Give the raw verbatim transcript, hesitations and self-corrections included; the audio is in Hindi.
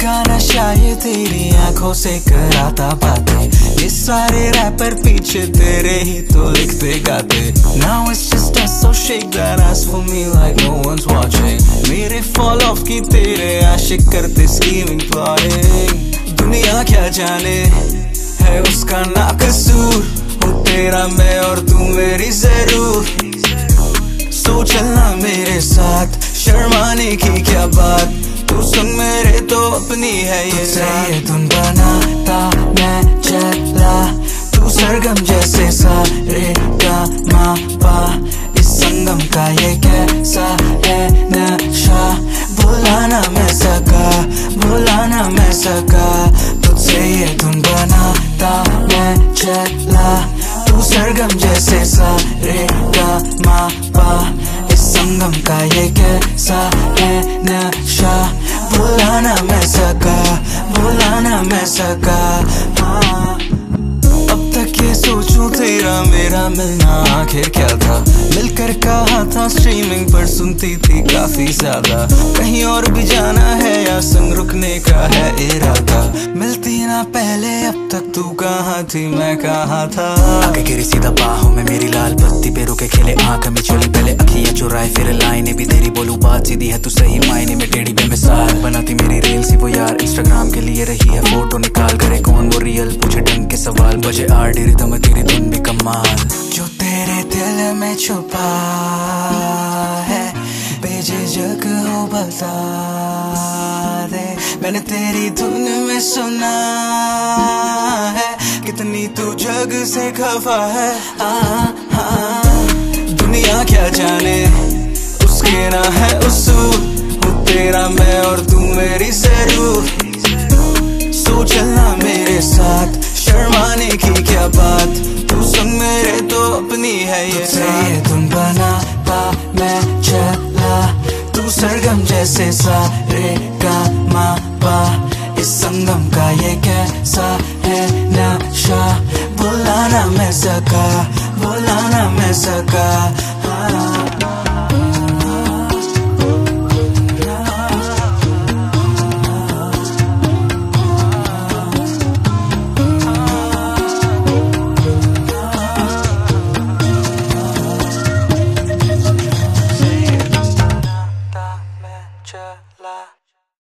का नशा ये तेरी आंखों से कराता बातें, ये सारे रैपर पीछे तेरे ही तो लिखते गाते। Now it's just us, so shake that ass for me like no one's watching। मेरे fall off की तेरे आशिक करते scheming plotting। दुनिया क्या जाने है उसका ना कसूर, हूँ तेरा मैं और तू मेरी जरूर। सो चलना मेरे साथ, शर्माने की क्या बात, तू संग मेरे तो अपनी है ये ये धुन बनाता मैं चला, तू सरगम जैसे सा रे गा मा पा। इस संगम का ये कैसा है नशा, भुलाना मैं सका, भुलाना मैं सका। तुझसे ये धुन बनाता मैं चला, तू सरगम जैसे सा रे गा मा पा। इस संगम का ये कैसा है नशा, भुलाना मैं सका, भुलाना मैं सका। हाँ। अब तक ये सोचूं तेरा मेरा मिलना आखिर क्या था, मिलकर कहा था स्ट्रीमिंग पर सुनती थी काफी ज्यादा। कहीं और भी जाना है या संग रुकने का है इरादा, मिलती ना पहले अब तक तू कहाँ थी मैं कहाँ था। आगे गिरी सीधा बाहों में मेरी लाल बत्ती पे रुके खिले आंख में चोली, पहले अखियां चुराए फिर लाइनें भी तेरी बोलूं बात सीधी है तू सही मायने में टेढ़ी बेमिसाल। बनाती मेरी रील सी वो यार इंस्टाग्राम के लिए रही है फोटो निकाल करे, कौन वो रियल पूछे ढंग के सवाल। बजे आठ डेरी तो मैं तेरी धुन भी कमाल, जो तेरे दिल में छुपा है बेझिझक हो बता दे। मैंने तेरी धुन में सुना है कितनी तू जग से खफा है। आ, आ, दुनिया क्या जाने उसके ना है उसूल, हूँ तेरा मैं और तू मेरी जरूर। सो चलना मेरे साथ, शर्माने की क्या बात, तू संग मेरे तो अपनी है ये ये धुन बनाता मैं चला, तू सरगम जैसे सा रे गा मा पा। इस संगम का ये कैसा है नशा, भुलाना मैं सका, भुलाना मैं सका। हाँ।